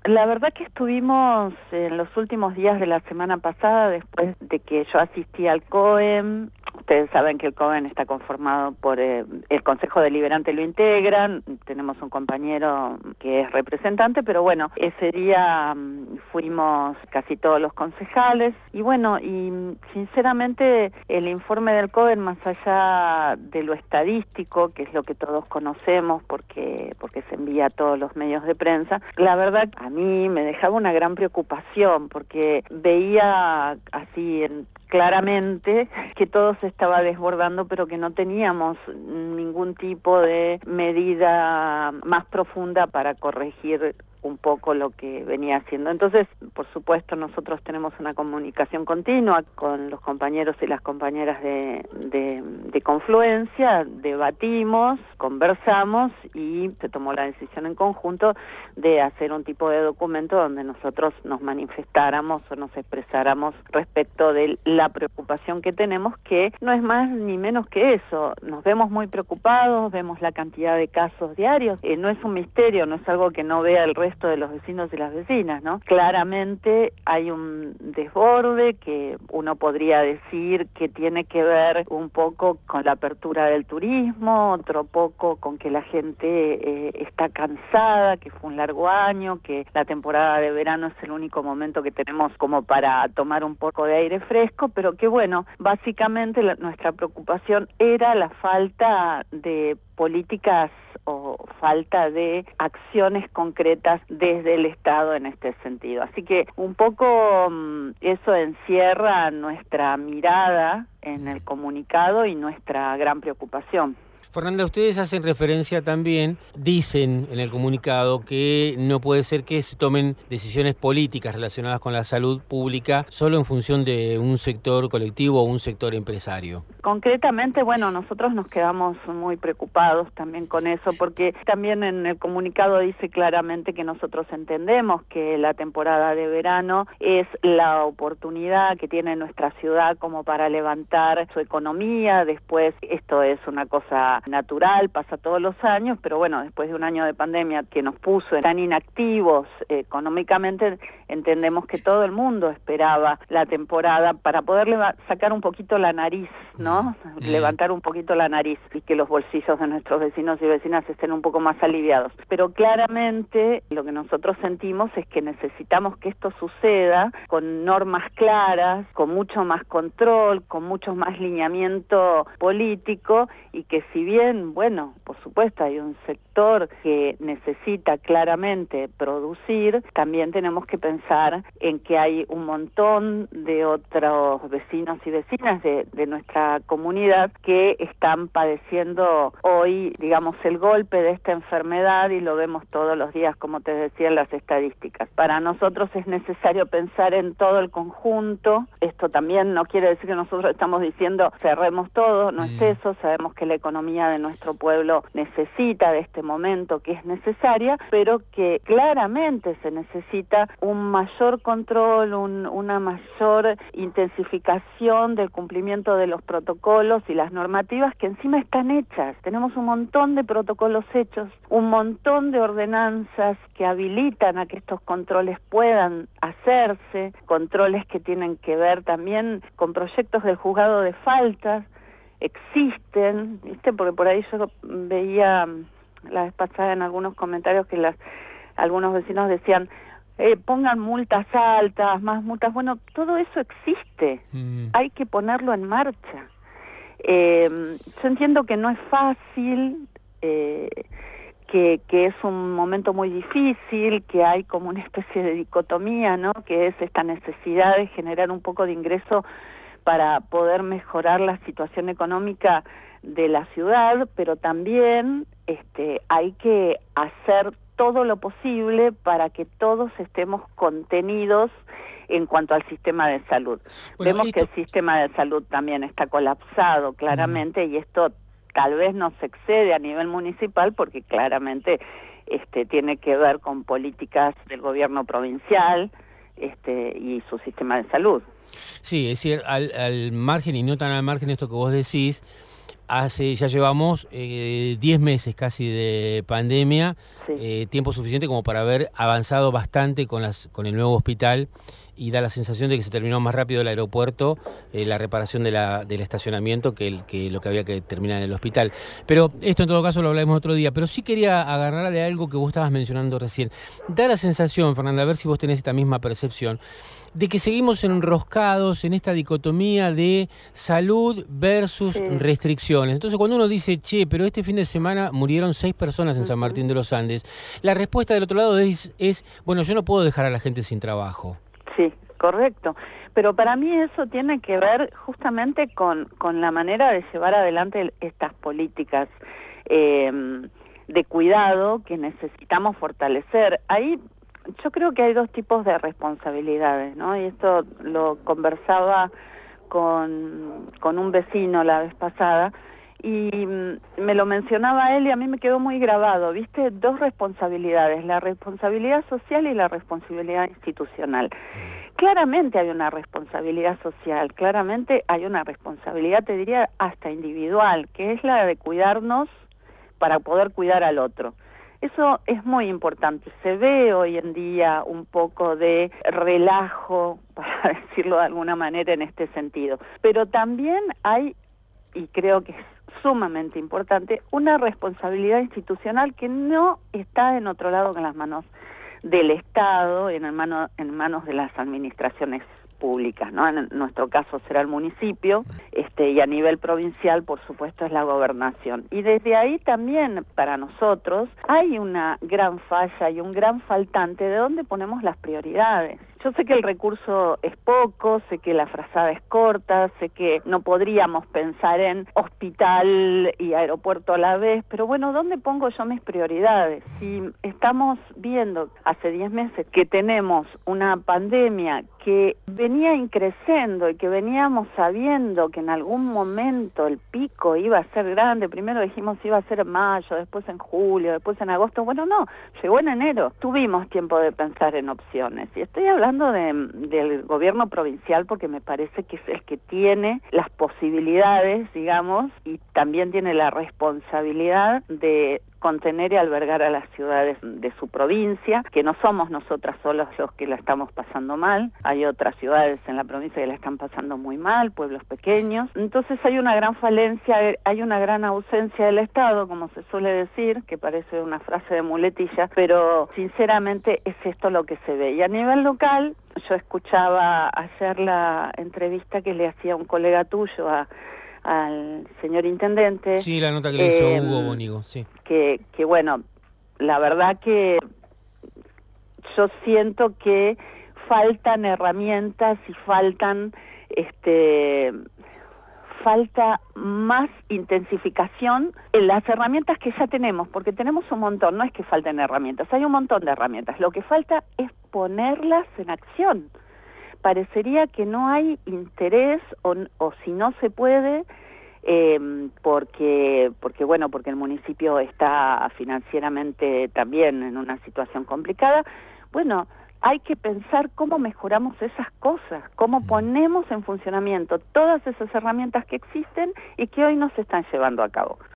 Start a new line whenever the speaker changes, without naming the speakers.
La verdad que estuvimos en los últimos días de la semana pasada, después de que yo asistí al COEM. Ustedes saben que el COEM está conformado por el Consejo Deliberante, lo integran, tenemos un compañero que es representante, pero bueno, ese día fuimos casi todos los concejales, y bueno, y sinceramente el informe del COEM, más allá de lo estadístico, que es lo que todos conocemos porque se envía a todos los medios de prensa, la verdad a mí me dejaba una gran preocupación, porque veía así claramente que todo se estaba desbordando, pero que no teníamos ningún tipo de medida más profunda para corregir un poco lo que venía haciendo. Entonces, por supuesto, nosotros tenemos una comunicación continua con los compañeros y las compañeras de Confluencia, debatimos, conversamos y se tomó la decisión en conjunto de hacer un tipo de documento donde nosotros nos manifestáramos o nos expresáramos respecto de la preocupación que tenemos, que no es más ni menos que eso. Nos vemos muy preocupados, vemos la cantidad de casos diarios, no es un misterio, no es algo que no vea el resto de los vecinos y las vecinas, ¿no? Claramente hay un desborde que uno podría decir que tiene que ver un poco con la apertura del turismo, otro poco con que la gente está cansada, que fue un largo año, que la temporada de verano es el único momento que tenemos como para tomar un poco de aire fresco, pero que bueno, básicamente nuestra preocupación era la falta de políticas o falta de acciones concretas desde el Estado en este sentido. Así que un poco eso encierra nuestra mirada en el comunicado y nuestra gran preocupación.
Fernanda, ustedes hacen referencia también, dicen en el comunicado que no puede ser que se tomen decisiones políticas relacionadas con la salud pública solo en función de un sector colectivo o un sector empresario.
Concretamente, bueno, nosotros nos quedamos muy preocupados también con eso, porque también en el comunicado dice claramente que nosotros entendemos que la temporada de verano es la oportunidad que tiene nuestra ciudad como para levantar su economía. Después, esto es una cosa natural, pasa todos los años, pero bueno, después de un año de pandemia que nos puso tan inactivos económicamente, entendemos que todo el mundo esperaba la temporada para poder sacar un poquito la nariz, ¿no? Levantar un poquito la nariz y que los bolsillos de nuestros vecinos y vecinas estén un poco más aliviados. Pero claramente lo que nosotros sentimos es que necesitamos que esto suceda con normas claras, con mucho más control, con mucho más lineamiento político, y que si bien, bueno, por supuesto hay un sector que necesita claramente producir, también tenemos que pensar en que hay un montón de otros vecinos y vecinas de nuestra comunidad que están padeciendo hoy, digamos, el golpe de esta enfermedad, y lo vemos todos los días, como te decía, en las estadísticas. Para nosotros es necesario pensar en todo el conjunto. Esto también no quiere decir que nosotros estamos diciendo cerremos todo, no es eso. Sabemos que la economía de nuestro pueblo necesita de este momento, que es necesaria, pero que claramente se necesita un mayor control, una mayor intensificación del cumplimiento de los protocolos y las normativas que encima están hechas. Tenemos un montón de protocolos hechos, un montón de ordenanzas que habilitan a que estos controles puedan hacerse, controles que tienen que ver también con proyectos del juzgado de faltas, existen, ¿viste? Porque por ahí yo veía la vez pasada en algunos comentarios que algunos vecinos decían, pongan multas altas, más multas. Bueno, todo eso existe, hay que ponerlo en marcha. Yo entiendo que no es fácil, que es un momento muy difícil, que hay como una especie de dicotomía, ¿no? Que es esta necesidad de generar un poco de ingreso para poder mejorar la situación económica de la ciudad, pero también hay que hacer todo lo posible para que todos estemos contenidos en cuanto al sistema de salud. Bueno, vemos que el sistema de salud también está colapsado claramente, y esto tal vez no se excede a nivel municipal porque claramente tiene que ver con políticas del gobierno provincial y su sistema de salud.
Sí, es decir, al margen y no tan al margen de esto que vos decís, ya llevamos 10 meses casi de pandemia,
Sí.
tiempo suficiente como para haber avanzado bastante con el nuevo hospital, y da la sensación de que se terminó más rápido el aeropuerto, la reparación del estacionamiento que lo que había que terminar en el hospital. Pero esto en todo caso lo hablaremos otro día. Pero sí quería agarrar de algo que vos estabas mencionando recién. Da la sensación, Fernanda, a ver si vos tenés esta misma percepción, de que seguimos enroscados en esta dicotomía de salud versus restricciones. Entonces, cuando uno dice, che, pero este fin de semana murieron 6 personas en San Martín de los Andes, la respuesta del otro lado es, bueno, yo no puedo dejar a la gente sin trabajo.
Sí, correcto. Pero para mí eso tiene que ver justamente con la manera de llevar adelante estas políticas de cuidado que necesitamos fortalecer. Ahí yo creo que hay 2 tipos de responsabilidades, ¿no? Y esto lo conversaba con un vecino la vez pasada, y me lo mencionaba él y a mí me quedó muy grabado, ¿viste? 2 responsabilidades, la responsabilidad social y la responsabilidad institucional. Claramente hay una responsabilidad social, claramente hay una responsabilidad, te diría, hasta individual, que es la de cuidarnos para poder cuidar al otro. Eso es muy importante. Se ve hoy en día un poco de relajo, para decirlo de alguna manera, en este sentido. Pero también hay, y creo que es sumamente importante, una responsabilidad institucional que no está en otro lado que en las manos del Estado, en manos de las administraciones públicas, ¿no? En nuestro caso será el municipio, y a nivel provincial, por supuesto, es la gobernación. Y desde ahí también, para nosotros, hay una gran falla y un gran faltante de dónde ponemos las prioridades. Yo sé que el recurso es poco, sé que la frazada es corta, sé que no podríamos pensar en hospital y aeropuerto a la vez, pero bueno, ¿dónde pongo yo mis prioridades? Si estamos viendo hace 10 meses que tenemos una pandemia que venía increciendo y que veníamos sabiendo que en algún momento el pico iba a ser grande, primero dijimos iba a ser en mayo, después en julio, después en agosto, bueno, no, llegó en enero, tuvimos tiempo de pensar en opciones, y estoy hablando del gobierno provincial porque me parece que es el que tiene las posibilidades, digamos, y también tiene la responsabilidad de contener y albergar a las ciudades de su provincia, que no somos nosotras solos los que la estamos pasando mal, hay otras ciudades en la provincia que la están pasando muy mal, pueblos pequeños, entonces hay una gran falencia, hay una gran ausencia del Estado, como se suele decir, que parece una frase de muletilla, pero sinceramente es esto lo que se ve. Y a nivel local, yo escuchaba ayer la entrevista que le hacía un colega tuyo al señor intendente.
Sí, la nota que le hizo Hugo Bonigo, sí.
Que bueno, la verdad que yo siento que faltan herramientas y falta más intensificación en las herramientas que ya tenemos, porque tenemos un montón, no es que falten herramientas, hay un montón de herramientas, lo que falta es ponerlas en acción. Parecería que no hay interés o si no se puede, porque el municipio está financieramente también en una situación complicada. Bueno, hay que pensar cómo mejoramos esas cosas, cómo ponemos en funcionamiento todas esas herramientas que existen y que hoy no se están llevando a cabo.